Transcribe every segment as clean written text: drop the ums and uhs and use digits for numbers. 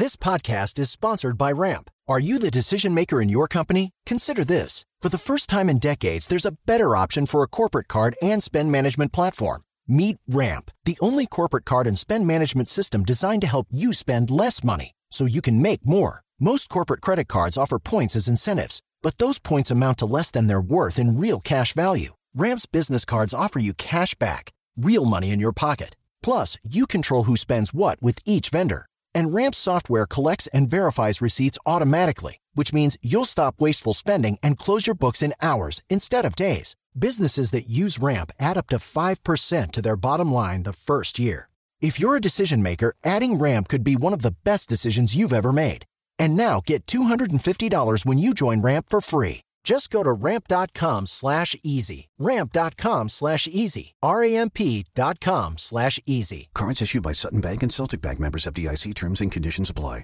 This podcast is sponsored by Ramp. Are you the decision maker in your company? Consider this. For the first time in decades, there's a better option for a corporate card and spend management platform. Meet Ramp, the only corporate card and spend management system designed to help you spend less money so you can make more. Most corporate credit cards offer points as incentives, but those points amount to less than their worth in real cash value. Ramp's business cards offer you cash back, real money in your pocket. Plus, you control who spends what with each vendor. And Ramp's software collects and verifies receipts automatically, which means you'll stop wasteful spending and close your books in hours instead of days. Businesses that use Ramp add up to 5% to their bottom line the first year. If you're a decision maker, adding Ramp could be one of the best decisions you've ever made. And now get $250 when you join Ramp for free. Just go to ramp.com/easy. Ramp.com/easy. RAMP.com/easy. Cards issued by Sutton Bank and Celtic Bank, members of FDIC. Terms and conditions apply.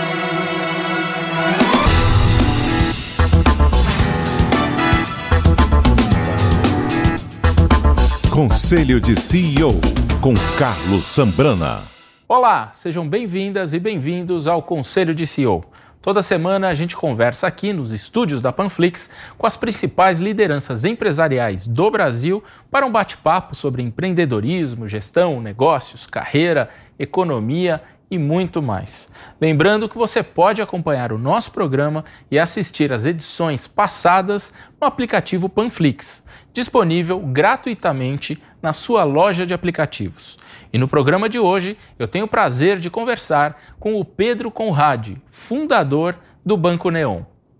Conselho de CEO, com Carlos Zambrana. Olá, sejam bem-vindas e bem-vindos ao Conselho de CEO. Toda semana a gente conversa aqui nos estúdios da Panflix com as principais lideranças empresariais do Brasil para um bate-papo sobre empreendedorismo, gestão, negócios, carreira, economia e muito mais. Lembrando que você pode acompanhar o nosso programa e assistir às edições passadas no aplicativo Panflix, disponível gratuitamente na sua loja de aplicativos. E no programa de hoje, eu tenho o prazer de conversar com o Pedro Conradi, fundador do Banco Neon.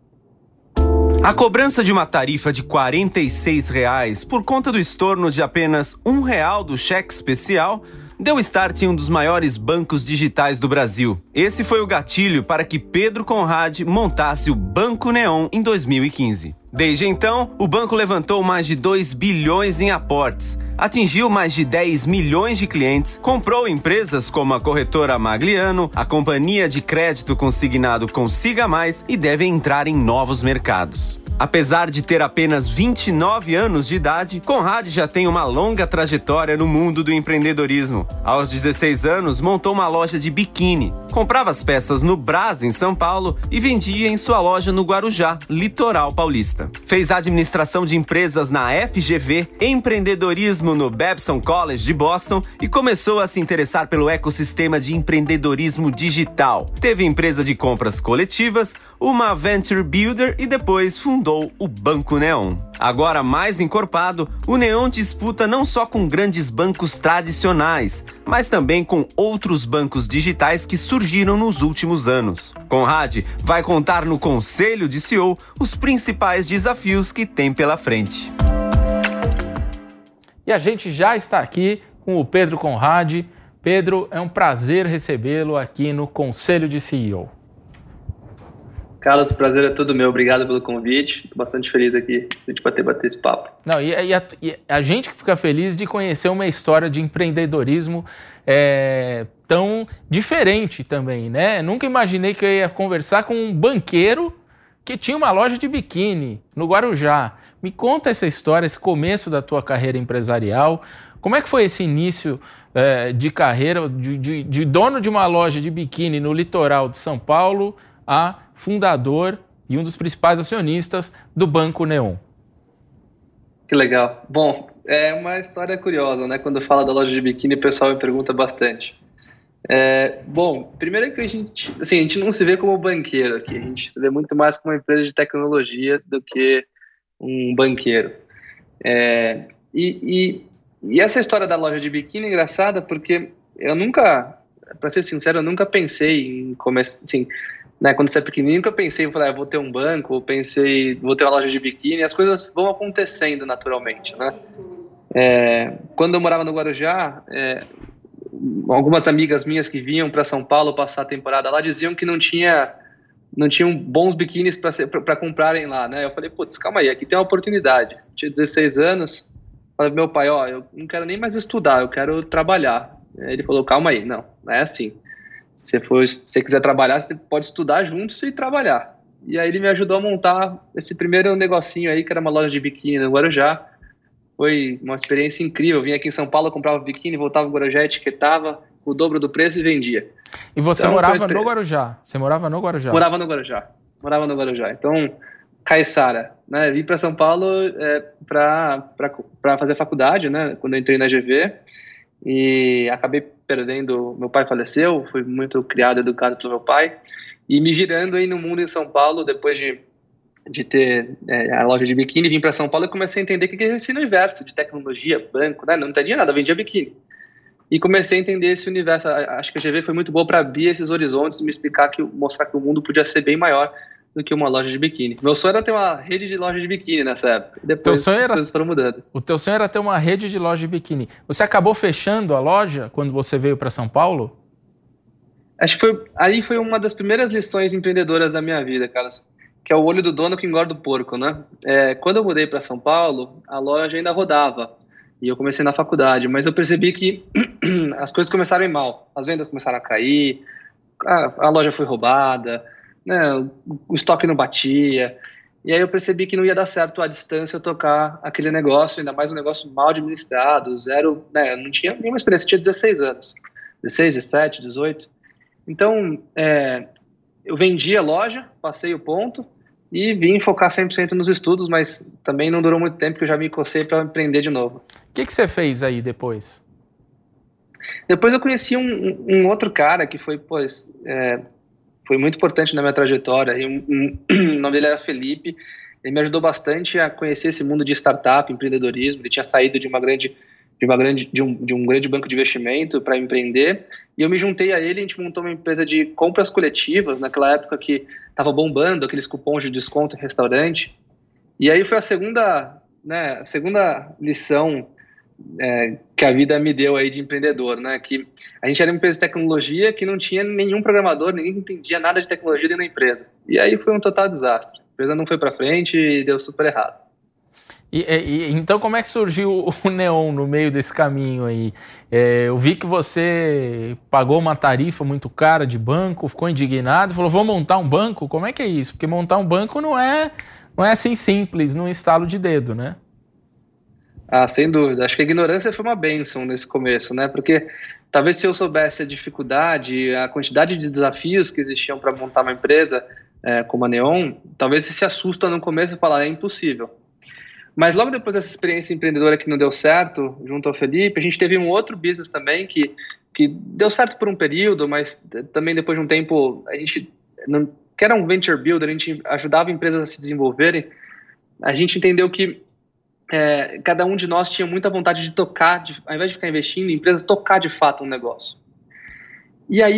A cobrança de uma tarifa de R$ 46 por conta do estorno de apenas R$ 1 do cheque especial deu start em um dos maiores bancos digitais do Brasil. Esse foi o gatilho para que Pedro Conradi montasse o Banco Neon em 2015. Desde então, o banco levantou mais de 2 bilhões em aportes, atingiu mais de 10 milhões de clientes, comprou empresas como a corretora Magliano, a companhia de crédito consignado Consiga Mais e deve entrar em novos mercados. Apesar de ter apenas 29 anos de idade, Conradi já tem uma longa trajetória no mundo do empreendedorismo. Aos 16 anos, montou uma loja de biquíni, comprava as peças no Brás, em São Paulo, e vendia em sua loja no Guarujá, litoral paulista. Fez administração de empresas na FGV, empreendedorismo no Babson College de Boston e começou a se interessar pelo ecossistema de empreendedorismo digital. Teve empresa de compras coletivas, uma Venture Builder e depois fundou o Banco Neon. Agora mais encorpado, o Neon disputa não só com grandes bancos tradicionais, mas também com outros bancos digitais que surgiram nos últimos anos. Conradi vai contar no Conselho de CEO os principais desafios que tem pela frente. E a gente já está aqui com o Pedro Conradi. Pedro, é um prazer recebê-lo aqui no Conselho de CEO. Carlos, o prazer é todo meu. Obrigado pelo convite. Estou bastante feliz aqui a gente bater esse papo. Não, e a gente que fica feliz de conhecer uma história de empreendedorismo tão diferente também, né? Nunca imaginei que eu ia conversar com um banqueiro que tinha uma loja de biquíni no Guarujá. Me conta essa história, esse começo da tua carreira empresarial. Como é que foi esse início de carreira de dono de uma loja de biquíni no litoral de São Paulo a fundador e um dos principais acionistas do Banco Neon? Que legal. Bom, é uma história curiosa, né? Quando fala da loja de biquíni, o pessoal me pergunta bastante. Bom, primeiro é que a gente não se vê como banqueiro aqui, a gente se vê muito mais como uma empresa de tecnologia do que um banqueiro. E essa história da loja de biquíni é engraçada porque eu nunca, para ser sincero, eu nunca pensei em começar, assim, né, quando você é pequenininho, eu pensei, vou ter um banco, eu pensei, vou ter uma loja de biquíni, as coisas vão acontecendo naturalmente, né? Quando eu morava no Guarujá, algumas amigas minhas que vinham para São Paulo passar a temporada lá diziam que não tinham bons biquínis para comprarem lá, né? Eu falei, putz, calma aí, aqui tem uma oportunidade. Eu tinha 16 anos, falei pro meu pai, eu não quero nem mais estudar, eu quero trabalhar. Ele falou, calma aí, não é assim. Se você quiser trabalhar, você pode estudar juntos e trabalhar. E aí ele me ajudou a montar esse primeiro negocinho aí, que era uma loja de biquíni no Guarujá. Foi uma experiência incrível. Eu vinha aqui em São Paulo, comprava biquíni, voltava no Guarujá, etiquetava o dobro do preço e vendia. E você então, morava no Guarujá? Você morava no Guarujá? Morava no Guarujá. Então, Caiçara, né? Vim para São Paulo para fazer faculdade, né? Quando eu entrei na GV, e acabei perdendo. Meu pai faleceu, fui muito criado, educado pelo meu pai, e me girando aí no mundo em São Paulo, depois de ter a loja de biquíni, vim para São Paulo e comecei a entender o que é esse universo de tecnologia, banco, né? Não entendia nada, vendia biquíni. E comecei a entender esse universo. Acho que a GV foi muito boa para abrir esses horizontes e me explicar, mostrar que o mundo podia ser bem maior do que uma loja de biquíni. Meu sonho era ter uma rede de loja de biquíni nessa época. E depois as coisas foram mudando. O teu sonho era ter uma rede de loja de biquíni. Você acabou fechando a loja quando você veio para São Paulo? Acho que foi uma das primeiras lições empreendedoras da minha vida, Carlos, que é o olho do dono que engorda o porco, né? Quando eu mudei para São Paulo, a loja ainda rodava. E eu comecei na faculdade, mas eu percebi que as coisas começaram a ir mal. As vendas começaram a cair, a loja foi roubada, né, o estoque não batia. E aí eu percebi que não ia dar certo à distância eu tocar aquele negócio, ainda mais um negócio mal administrado, zero, né, eu não tinha nenhuma experiência, tinha 16 anos, 16, 17, 18. Então, eu vendi a loja, passei o ponto e vim focar 100% nos estudos, mas também não durou muito tempo que eu já me cocei para empreender de novo. O que você fez aí depois? Depois eu conheci um outro cara que foi muito importante na minha trajetória. O nome dele era Felipe. Ele me ajudou bastante a conhecer esse mundo de startup, empreendedorismo. Ele tinha saído de um grande banco de investimento para empreender. E eu me juntei a ele, a gente montou uma empresa de compras coletivas, naquela época que estava bombando, aqueles cupons de desconto em restaurante. E aí foi a segunda lição que a vida me deu aí de empreendedor, né? Que a gente era uma empresa de tecnologia que não tinha nenhum programador, ninguém entendia nada de tecnologia dentro da empresa. E aí foi um total desastre. A empresa não foi para frente e deu super errado. Então, como é que surgiu o Neon no meio desse caminho aí? Eu vi que você pagou uma tarifa muito cara de banco, ficou indignado, falou, vou montar um banco? Como é que é isso? Porque montar um banco não é assim simples, num estalo de dedo, né? Sem dúvida. Acho que a ignorância foi uma bênção nesse começo, né? Porque talvez se eu soubesse a dificuldade, a quantidade de desafios que existiam para montar uma empresa como a Neon, talvez você se assusta no começo e fala, é impossível. Mas logo depois dessa experiência empreendedora que não deu certo, junto ao Felipe, a gente teve um outro business também que deu certo por um período, mas também depois de um tempo, a gente, que era um venture builder, a gente ajudava empresas a se desenvolverem. A gente entendeu que cada um de nós tinha muita vontade de tocar, ao invés de ficar investindo em empresas, tocar de fato um negócio. E aí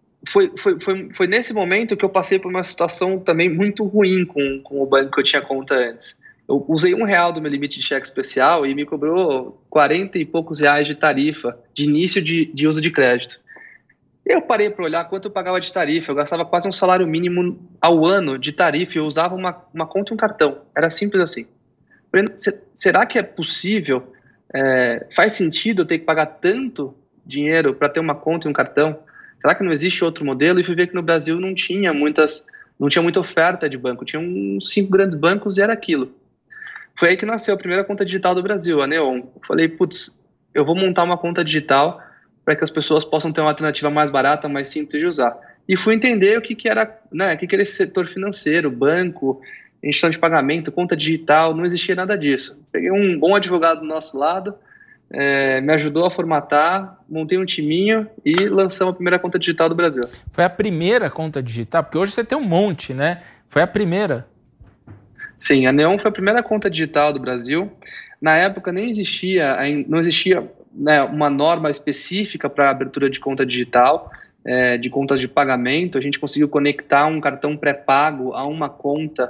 foi nesse momento que eu passei por uma situação também muito ruim com o banco que eu tinha conta antes. Eu usei R$1 do meu limite de cheque especial e me cobrou 40 e poucos reais de tarifa de início de uso de crédito. Eu parei para olhar quanto eu pagava de tarifa, eu gastava quase um salário mínimo ao ano de tarifa e eu usava uma conta e um cartão. Era simples assim. Será que é possível, faz sentido eu ter que pagar tanto dinheiro para ter uma conta e um cartão? Será que não existe outro modelo? E fui ver que no Brasil não tinha muita oferta de banco, tinha uns 5 grandes bancos e era aquilo. Foi aí que nasceu a primeira conta digital do Brasil, a Neon. Eu falei, eu vou montar uma conta digital para que as pessoas possam ter uma alternativa mais barata, mais simples de usar. E fui entender o que era, né, o que era esse setor financeiro, banco, instituição de pagamento, conta digital, não existia nada disso. Peguei um bom advogado do nosso lado, me ajudou a formatar, montei um timinho e lançamos a primeira conta digital do Brasil. Foi a primeira conta digital? Porque hoje você tem um monte, né? Foi a primeira? Sim, a Neon foi a primeira conta digital do Brasil. Na época não existia né, uma norma específica para a abertura de conta digital, de contas de pagamento. A gente conseguiu conectar um cartão pré-pago a uma conta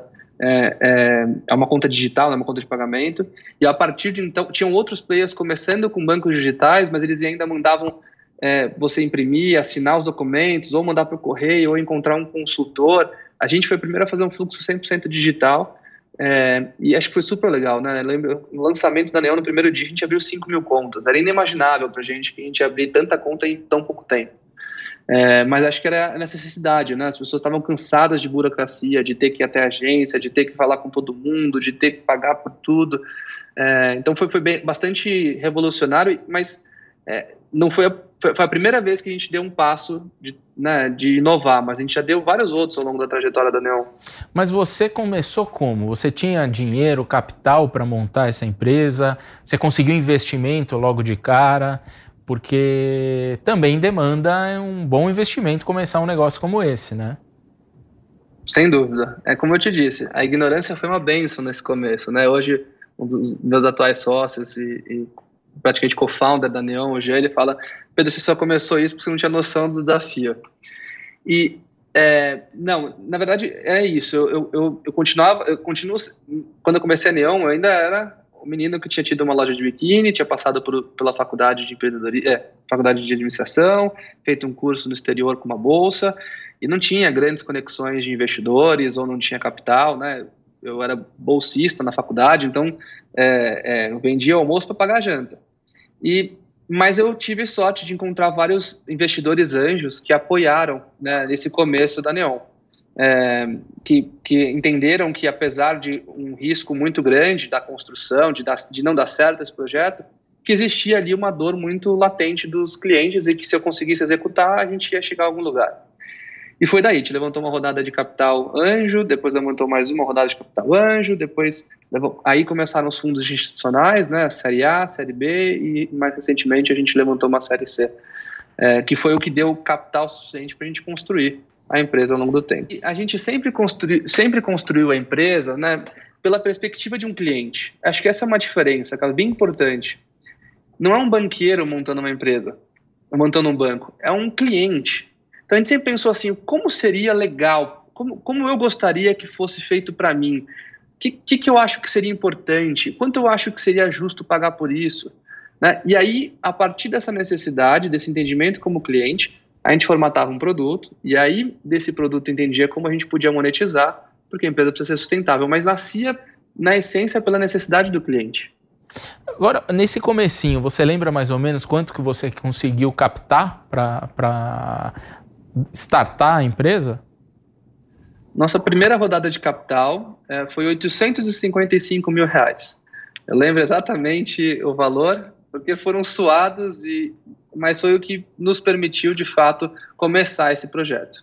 uma conta digital, uma conta de pagamento, e a partir de então, tinham outros players começando com bancos digitais, mas eles ainda mandavam você imprimir, assinar os documentos, ou mandar para o correio, ou encontrar um consultor. A gente foi o primeiro a fazer um fluxo 100% digital, e acho que foi super legal, né? Eu lembro, no lançamento da Neon, no primeiro dia, a gente abriu 5.000 contas, era inimaginável para a gente que a gente ia abrir tanta conta em tão pouco tempo. Mas acho que era necessidade, né? As pessoas estavam cansadas de burocracia, de ter que ir até a agência, de ter que falar com todo mundo, de ter que pagar por tudo. Então foi bastante revolucionário, mas não foi a primeira vez que a gente deu um passo de inovar, mas a gente já deu vários outros ao longo da trajetória da Neon. Mas você começou como? Você tinha dinheiro, capital para montar essa empresa? Você conseguiu investimento logo de cara? Porque também demanda um bom investimento começar um negócio como esse, né? Sem dúvida. É como eu te disse, a ignorância foi uma bênção nesse começo, né? Hoje, um dos meus atuais sócios e praticamente co-founder da Neon, hoje ele fala: Pedro, você só começou isso porque você não tinha noção do desafio. E, não, na verdade é isso. Eu continuo, quando eu comecei a Neon, eu ainda era um menino que tinha tido uma loja de biquíni, tinha passado pela faculdade de empreendedorismo, faculdade de administração, feito um curso no exterior com uma bolsa, e não tinha grandes conexões de investidores, ou não tinha capital, né? Eu era bolsista na faculdade, então eu vendia almoço para pagar a janta. Mas eu tive sorte de encontrar vários investidores anjos que apoiaram, né, nesse começo da Neon. Que entenderam que, apesar de um risco muito grande da construção, de não dar certo esse projeto, que existia ali uma dor muito latente dos clientes e que, se eu conseguisse executar, a gente ia chegar a algum lugar. E foi daí, a gente levantou uma rodada de capital anjo, depois levantou mais uma rodada de capital anjo, aí começaram os fundos institucionais, né, Série A, Série B, e mais recentemente a gente levantou uma Série C, que foi o que deu capital suficiente para a gente construir a empresa ao longo do tempo. E a gente sempre construiu a empresa, né, pela perspectiva de um cliente. Acho que essa é uma diferença, cara, bem importante. Não é um banqueiro montando uma empresa, montando um banco, é um cliente. Então a gente sempre pensou assim: como seria legal, como eu gostaria que fosse feito para mim, o que eu acho que seria importante, quanto eu acho que seria justo pagar por isso, né? E aí, a partir dessa necessidade, desse entendimento como cliente, a gente formatava um produto, e aí desse produto entendia como a gente podia monetizar, porque a empresa precisa ser sustentável, mas nascia, na essência, pela necessidade do cliente. Agora, nesse comecinho, você lembra mais ou menos quanto que você conseguiu captar para startar a empresa? Nossa primeira rodada de capital foi R$855 mil. Eu lembro exatamente o valor, porque foram suados, mas foi o que nos permitiu, de fato, começar esse projeto.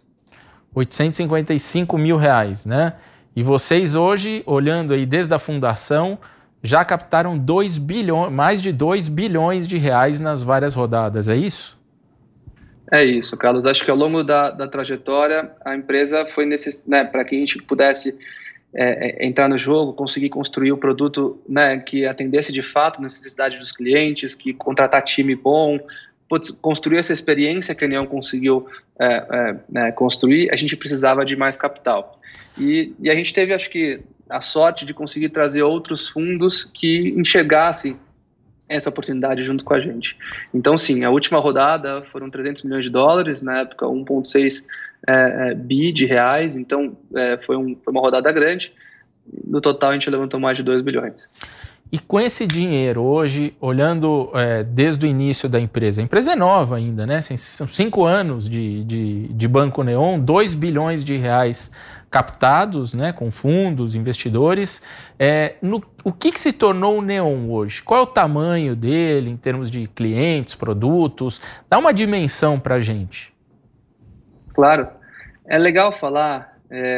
R$855 mil, né? E vocês hoje, olhando aí desde a fundação, já captaram mais de 2 bilhões de reais nas várias rodadas, é isso? É isso, Carlos. Acho que ao longo da trajetória, a empresa foi para que a gente pudesse entrar no jogo, conseguir construir o produto, né, que atendesse de fato a necessidade dos clientes, que contratar time bom, construir essa experiência que a Neon conseguiu construir, a gente precisava de mais capital. E a gente teve, acho que, a sorte de conseguir trazer outros fundos que enxergassem essa oportunidade junto com a gente. Então, sim, a última rodada foram $300 milhões, na época 1,6 bi de reais, então foi uma rodada grande. No total, a gente levantou mais de 2 bilhões. E com esse dinheiro, hoje, olhando desde o início da empresa, a empresa é nova ainda, né? São 5 anos de Banco Neon, 2 bilhões de reais captados, né, com fundos, investidores. O que se tornou o Neon hoje? Qual é o tamanho dele em termos de clientes, produtos? Dá uma dimensão para a gente. Claro. É legal falar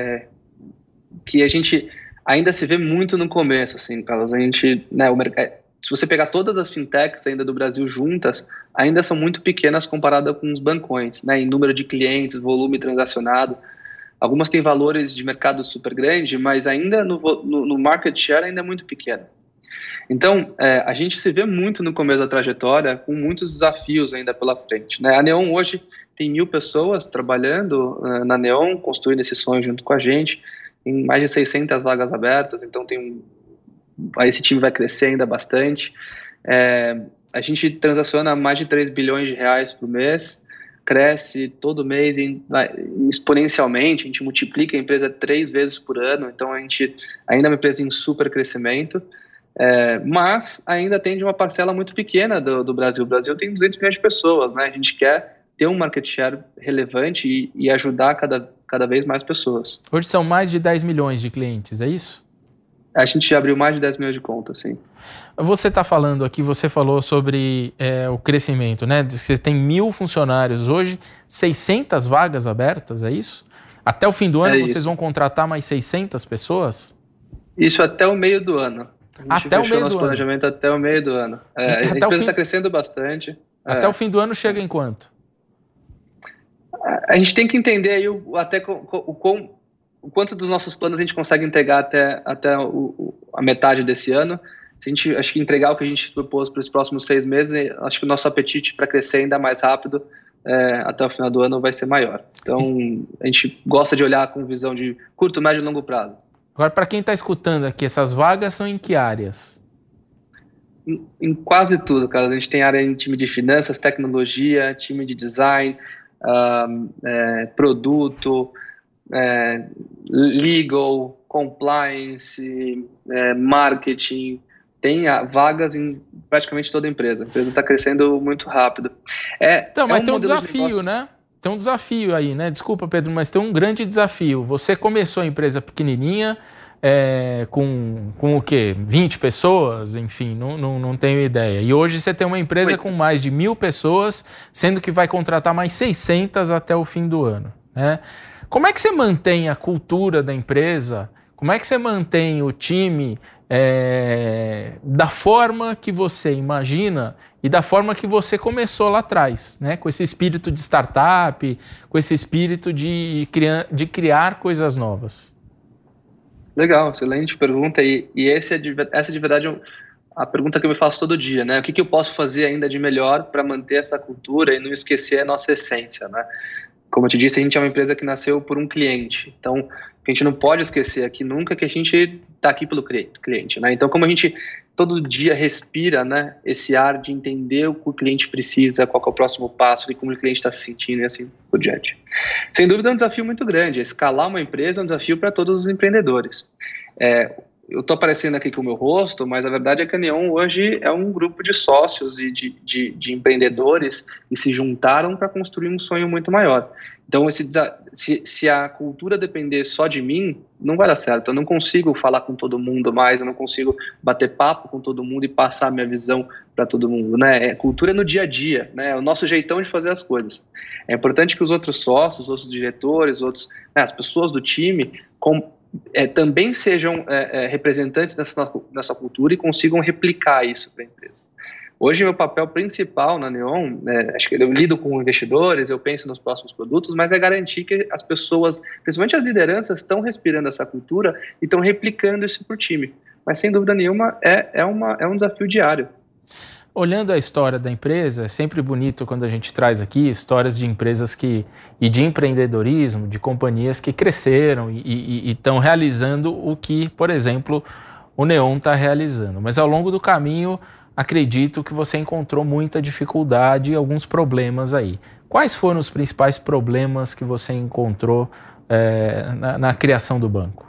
que a gente ainda se vê muito no começo, assim, Carlos. A gente, né, se você pegar todas as fintechs ainda do Brasil juntas, ainda são muito pequenas comparadas com os bancões, né, em número de clientes, volume transacionado. Algumas têm valores de mercado super grande, mas ainda no market share ainda é muito pequeno. Então, a gente se vê muito no começo da trajetória, com muitos desafios ainda pela frente, né? A Neon hoje tem 1.000 pessoas trabalhando na Neon, construindo esse sonho junto com a gente, tem mais de 600 vagas abertas, então esse time vai crescer ainda bastante. A gente transaciona mais de 3 bilhões de reais por mês, cresce todo mês exponencialmente, a gente multiplica a empresa 3 vezes por ano, então a gente ainda é uma empresa em super crescimento, mas ainda atende uma parcela muito pequena do Brasil. O Brasil tem 200 milhões de pessoas, né? A gente quer ter um market share relevante e ajudar cada vez mais pessoas. Hoje são mais de 10 milhões de clientes, é isso? A gente já abriu mais de 10 milhões de contas, sim. Você está falando aqui, você falou sobre o crescimento, né? Você tem 1.000 funcionários hoje, 600 vagas abertas, é isso? Até o fim do ano vocês vão contratar mais 600 pessoas? Isso até o meio do ano. A gente fechou nosso planejamento até o meio do ano. A empresa está crescendo bastante. Até o fim do ano chega em quanto? A gente tem que entender aí o quanto dos nossos planos a gente consegue entregar até a metade desse ano. Se a gente, acho que entregar o que a gente propôs para os próximos 6 meses, acho que o nosso apetite para crescer ainda mais rápido até o final do ano vai ser maior. Então, a gente gosta de olhar com visão de curto, médio e longo prazo. Agora, para quem está escutando aqui, essas vagas são em que áreas? Em quase tudo, cara. A gente tem área em time de finanças, tecnologia, time de design, produto, legal, compliance, marketing. Tem vagas em praticamente toda a empresa. A empresa está crescendo muito rápido. Mas tem um desafio, né? Tem um desafio aí, né? Desculpa, Pedro, mas tem um grande desafio. Você começou a empresa pequenininha, com o quê? 20 pessoas? Enfim, não tenho ideia. E hoje você tem uma empresa com mais de 1.000 pessoas, sendo que vai contratar mais 600 até o fim do ano, né? Como é que você mantém a cultura da empresa? Como é que você mantém o time da forma que você imagina e da forma que você começou lá atrás, né? Com esse espírito de startup, com esse espírito de criar coisas novas? Legal, excelente pergunta. E essa de verdade a pergunta que eu me faço todo dia, né? O que eu posso fazer ainda de melhor para manter essa cultura e não esquecer a nossa essência, né? Como eu te disse, a gente é uma empresa que nasceu por um cliente. Então, o que a gente não pode esquecer aqui nunca é que a gente está aqui pelo cliente, né? Então, como a gente todo dia respira, né, esse ar de entender o que o cliente precisa, qual é o próximo passo, e como o cliente está se sentindo e assim por diante. Sem dúvida é um desafio muito grande. Escalar uma empresa é um desafio para todos os empreendedores. Eu estou aparecendo aqui com o meu rosto, mas a verdade é que a Neon hoje é um grupo de sócios e de empreendedores que se juntaram para construir um sonho muito maior. Então, se a cultura depender só de mim, não vai dar certo. Eu não consigo falar com todo mundo mais, eu não consigo bater papo com todo mundo e passar minha visão para todo mundo, né? Cultura no dia a dia, né? É o nosso jeitão de fazer as coisas. É importante que os outros sócios, os outros diretores, as pessoas do time também sejam representantes dessa cultura e consigam replicar isso para a empresa. Hoje, meu papel principal na Neon, acho que eu lido com investidores, eu penso nos próximos produtos, mas é garantir que as pessoas, principalmente as lideranças, estão respirando essa cultura e estão replicando isso para o time. Mas, sem dúvida nenhuma, é um desafio diário. Olhando a história da empresa, é sempre bonito quando a gente traz aqui histórias de empresas e de empreendedorismo, de companhias que cresceram e estão realizando o que, por exemplo, o Neon está realizando. Mas ao longo do caminho, acredito que você encontrou muita dificuldade e alguns problemas aí. Quais foram os principais problemas que você encontrou na criação do banco?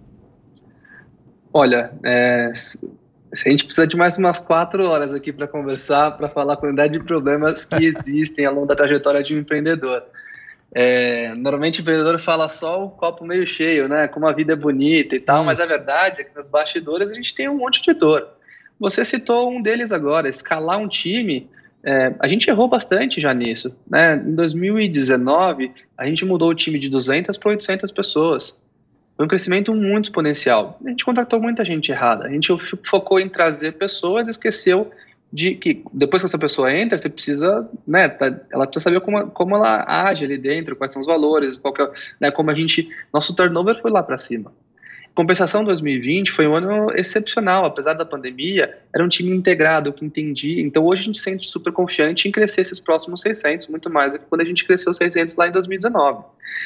Olha, a gente precisa de mais umas 4 horas aqui para conversar, para falar a quantidade de problemas que existem ao longo da trajetória de um empreendedor. Normalmente o empreendedor fala só o copo meio cheio, né? Como a vida é bonita e tal, mas a verdade é que nos bastidores a gente tem um monte de dor. Você citou um deles agora, escalar um time. A gente errou bastante já nisso, né? Em 2019, a gente mudou o time de 200 para 800 pessoas. Foi um crescimento muito exponencial. A gente contratou muita gente errada. A gente focou em trazer pessoas e esqueceu de que depois que essa pessoa entra, você precisa, né, ela precisa saber como ela age ali dentro, quais são os valores, como nosso turnover foi lá para cima. Compensação 2020 foi um ano excepcional, apesar da pandemia, era um time integrado, que entendia. Então hoje a gente se sente super confiante em crescer esses próximos 600, muito mais do que quando a gente cresceu 600 lá em 2019.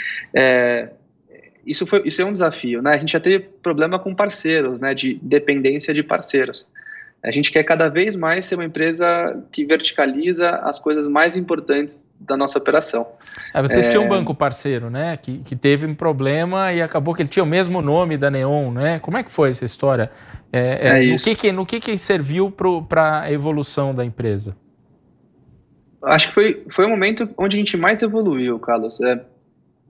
Isso é um desafio, né? A gente já teve problema com parceiros, né? De dependência de parceiros. A gente quer cada vez mais ser uma empresa que verticaliza as coisas mais importantes da nossa operação. Vocês tinham um banco parceiro, né? Que teve um problema e acabou que ele tinha o mesmo nome da Neon, né? Como é que foi essa história? No que serviu para a evolução da empresa? Acho que foi o momento onde a gente mais evoluiu, Carlos.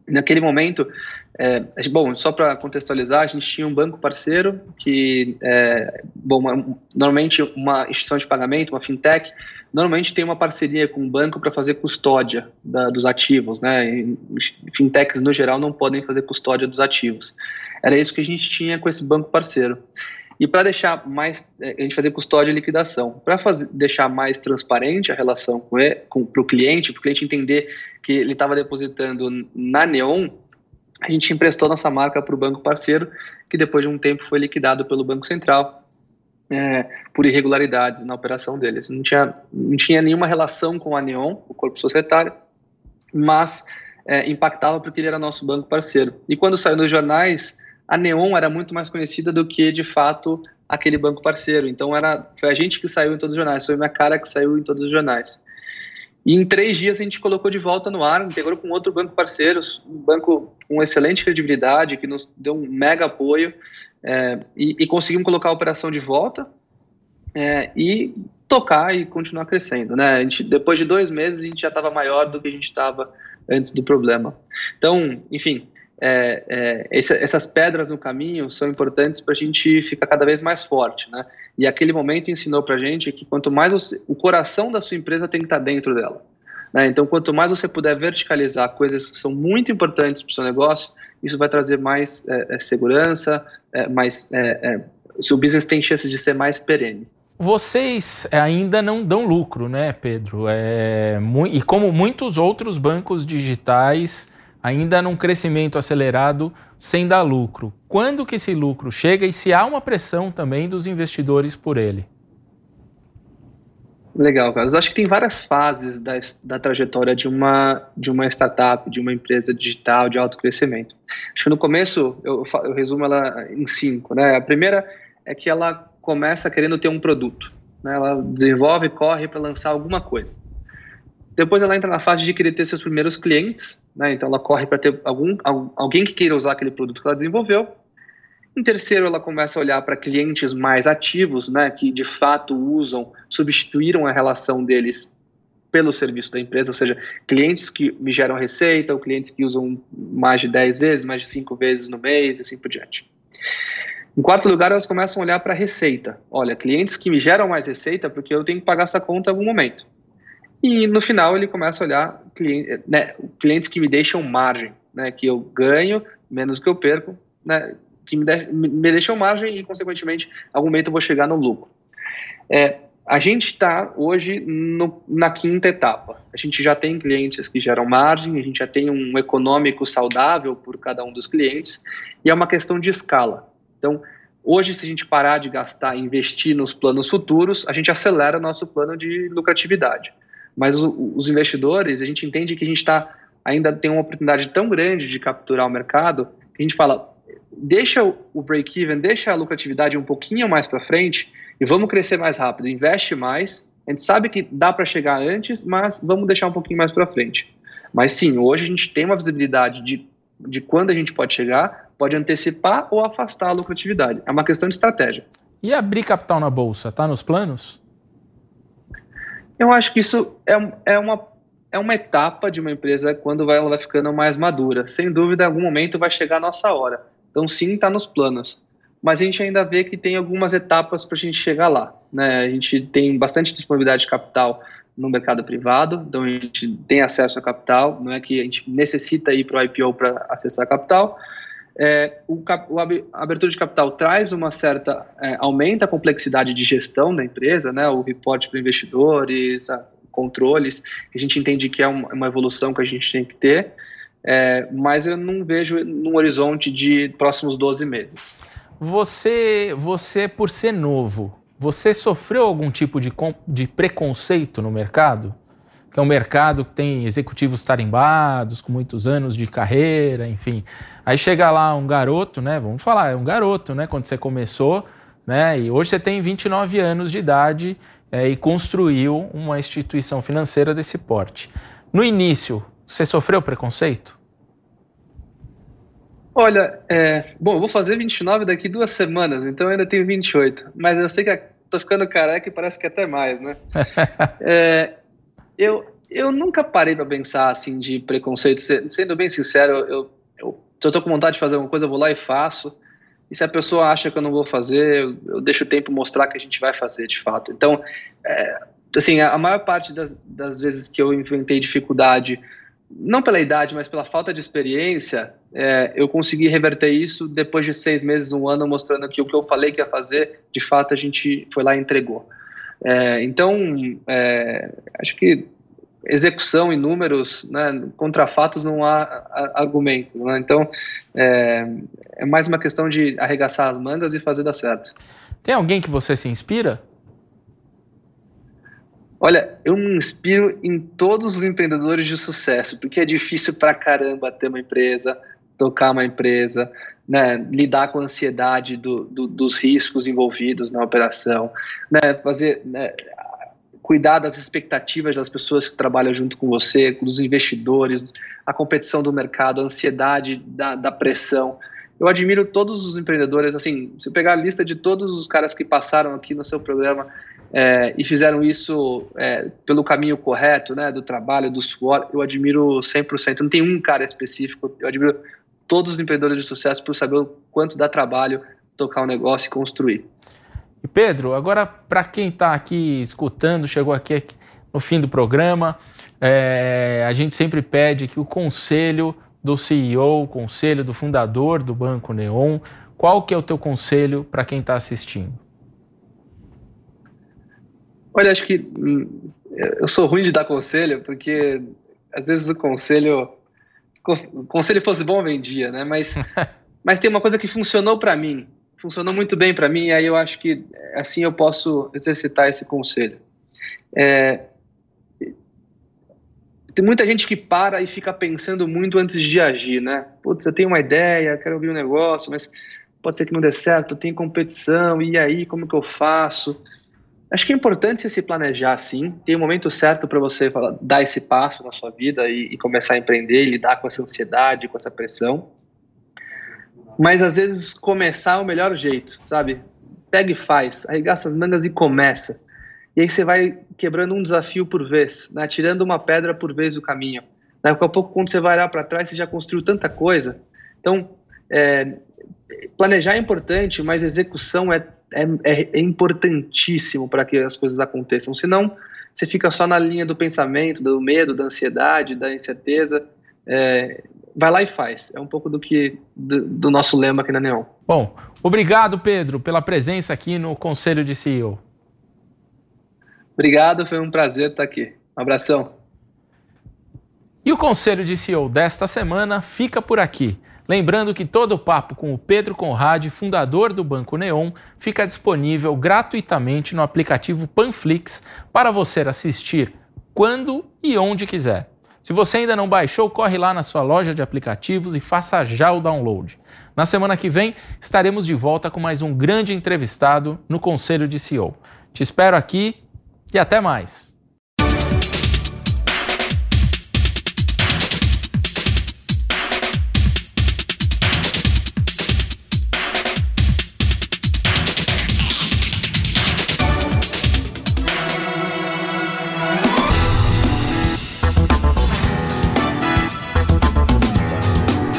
Naquele momento, bom, só para contextualizar, a gente tinha um banco parceiro que, normalmente uma instituição de pagamento, uma fintech, normalmente tem uma parceria com um banco para fazer custódia dos ativos, né? E fintechs, no geral, não podem fazer custódia dos ativos. Era isso que a gente tinha com esse banco parceiro. E para deixar mais, a gente fazia custódia e liquidação. Para deixar mais transparente a relação para o cliente entender que ele estava depositando na Neon, a gente emprestou nossa marca para o banco parceiro, que depois de um tempo foi liquidado pelo Banco Central por irregularidades na operação deles. Não tinha nenhuma relação com a Neon, o corpo societário, mas impactava porque ele era nosso banco parceiro. E quando saiu nos jornais, a Neon era muito mais conhecida do que, de fato, aquele banco parceiro. Então, foi a gente que saiu em todos os jornais, foi minha cara que saiu em todos os jornais. E em 3 dias a gente colocou de volta no ar, integrou com outro banco parceiro, um banco com excelente credibilidade, que nos deu um mega apoio, e conseguimos colocar a operação de volta e tocar e continuar crescendo, né? Depois de 2 meses, a gente já estava maior do que a gente estava antes do problema. Então, enfim... essas pedras no caminho são importantes para a gente ficar cada vez mais forte, né? E aquele momento ensinou para a gente que quanto mais o coração da sua empresa tem que estar dentro dela, né? Então, quanto mais você puder verticalizar coisas que são muito importantes para o seu negócio, isso vai trazer mais segurança, seu business tem chances de ser mais perene. Vocês ainda não dão lucro, né, Pedro? E como muitos outros bancos digitais, ainda num crescimento acelerado, sem dar lucro. Quando que esse lucro chega e se há uma pressão também dos investidores por ele? Legal, Carlos. Acho que tem várias fases da trajetória de uma startup, de uma empresa digital de alto crescimento. Acho que no começo, eu resumo ela em 5, né? A primeira é que ela começa querendo ter um produto, né? Ela desenvolve, corre para lançar alguma coisa. Depois ela entra na fase de querer ter seus primeiros clientes, né? Então ela corre para ter alguém que queira usar aquele produto que ela desenvolveu. Em terceiro, ela começa a olhar para clientes mais ativos, né? Que de fato substituíram a relação deles pelo serviço da empresa, ou seja, clientes que me geram receita, ou clientes que usam mais de 10 vezes, mais de 5 vezes no mês, e assim por diante. Em quarto lugar, elas começam a olhar para a receita. Olha, clientes que me geram mais receita porque eu tenho que pagar essa conta em algum momento. E no final ele começa a olhar clientes que me deixam margem, né, que eu ganho menos que eu perco, né, que me deixam margem e, consequentemente, em algum momento eu vou chegar no lucro. A gente está hoje na 5ª etapa. A gente já tem clientes que geram margem, a gente já tem um econômico saudável por cada um dos clientes e é uma questão de escala. Então, hoje, se a gente parar de gastar e investir nos planos futuros, a gente acelera nosso plano de lucratividade. Mas os investidores, a gente entende que a gente ainda tem uma oportunidade tão grande de capturar o mercado, que a gente fala, deixa o break-even, deixa a lucratividade um pouquinho mais para frente e vamos crescer mais rápido, investe mais. A gente sabe que dá para chegar antes, mas vamos deixar um pouquinho mais para frente. Mas sim, hoje a gente tem uma visibilidade de quando a gente pode chegar, pode antecipar ou afastar a lucratividade. É uma questão de estratégia. E abrir capital na Bolsa, está nos planos? Eu acho que isso é uma etapa de uma empresa quando ela vai ficando mais madura. Sem dúvida, em algum momento vai chegar a nossa hora. Então, sim, está nos planos. Mas a gente ainda vê que tem algumas etapas para a gente chegar lá, né? A gente tem bastante disponibilidade de capital no mercado privado, então a gente tem acesso a capital, não é que a gente necessita ir para o IPO para acessar capital. A abertura de capital traz uma certa, aumenta a complexidade de gestão da empresa, né? O reporte para investidores, controles, que a gente entende que é uma evolução que a gente tem que ter, mas eu não vejo num horizonte de próximos 12 meses. Você, por ser novo, você sofreu algum tipo de preconceito no mercado? Que é um mercado que tem executivos tarimbados, com muitos anos de carreira, enfim. Aí chega lá um garoto, né? Vamos falar, é um garoto, né? Quando você começou, né? E hoje você tem 29 anos de idade e construiu uma instituição financeira desse porte. No início, você sofreu preconceito? Olha, bom, eu vou fazer 29 daqui 2 semanas, então eu ainda tenho 28. Mas eu sei que tô ficando careca e parece que até mais, né? Eu nunca parei para pensar assim de preconceito. Sendo bem sincero, se eu estou com vontade de fazer alguma coisa, eu vou lá e faço. E se a pessoa acha que eu não vou fazer, eu deixo o tempo mostrar que a gente vai fazer de fato. Então, assim, a maior parte das vezes que eu enfrentei dificuldade, não pela idade, mas pela falta de experiência, eu consegui reverter isso depois de 6 meses, 1 ano, mostrando que o que eu falei que ia fazer, de fato a gente foi lá e entregou. Então, acho que execução e números, né, contra fatos não há argumento, né? Então, é mais uma questão de arregaçar as mangas e fazer dar certo. Tem alguém que você se inspira? Olha, eu me inspiro em todos os empreendedores de sucesso, porque é difícil pra caramba ter uma empresa, tocar uma empresa, né, lidar com a ansiedade dos riscos envolvidos na operação, né, cuidar das expectativas das pessoas que trabalham junto com você, dos investidores, a competição do mercado, a ansiedade da pressão. Eu admiro todos os empreendedores, assim, se eu pegar a lista de todos os caras que passaram aqui no seu programa e fizeram isso pelo caminho correto, né, do trabalho, do suor, eu admiro 100%. Não tem um cara específico, eu admiro todos os empreendedores de sucesso por saber o quanto dá trabalho tocar um negócio e construir. E Pedro, agora para quem está aqui escutando, chegou aqui no fim do programa, a gente sempre pede que o conselho do CEO, o conselho do fundador do Banco Neon, qual que é o teu conselho para quem está assistindo? Olha, acho que eu sou ruim de dar conselho, porque às vezes o conselho fosse bom, vendia, né? Mas tem uma coisa que funcionou para mim, funcionou muito bem para mim, e aí eu acho que assim eu posso exercitar esse conselho. Tem muita gente que para e fica pensando muito antes de agir, né? Putz, eu tenho uma ideia, quero abrir um negócio, mas pode ser que não dê certo, tem competição, e aí, como que eu faço? Acho que é importante você se planejar, sim. Tem um momento certo para você dar esse passo na sua vida e começar a empreender e lidar com essa ansiedade, com essa pressão. Mas, às vezes, começar é o melhor jeito, sabe? Pega e faz, arregaça as mangas e começa. E aí você vai quebrando um desafio por vez, né? Tirando uma pedra por vez do caminho. Daqui a pouco, quando você vai olhar para trás, você já construiu tanta coisa. Então, planejar é importante, mas execução é importantíssimo para que as coisas aconteçam. Senão, você fica só na linha do pensamento, do medo, da ansiedade, da incerteza. Vai lá e faz. É um pouco do nosso lema aqui na Neon. Bom, obrigado, Pedro, pela presença aqui no Conselho de CEO. Obrigado, foi um prazer estar aqui. Um abração. E o Conselho de CEO desta semana fica por aqui. Lembrando que todo o papo com o Pedro Conrad, fundador do Banco Neon, fica disponível gratuitamente no aplicativo Panflix para você assistir quando e onde quiser. Se você ainda não baixou, corre lá na sua loja de aplicativos e faça já o download. Na semana que vem, estaremos de volta com mais um grande entrevistado no Conselho de CEO. Te espero aqui e até mais!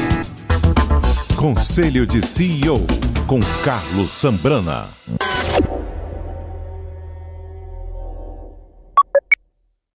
Conselho de CEO, com Carlos Sambrana.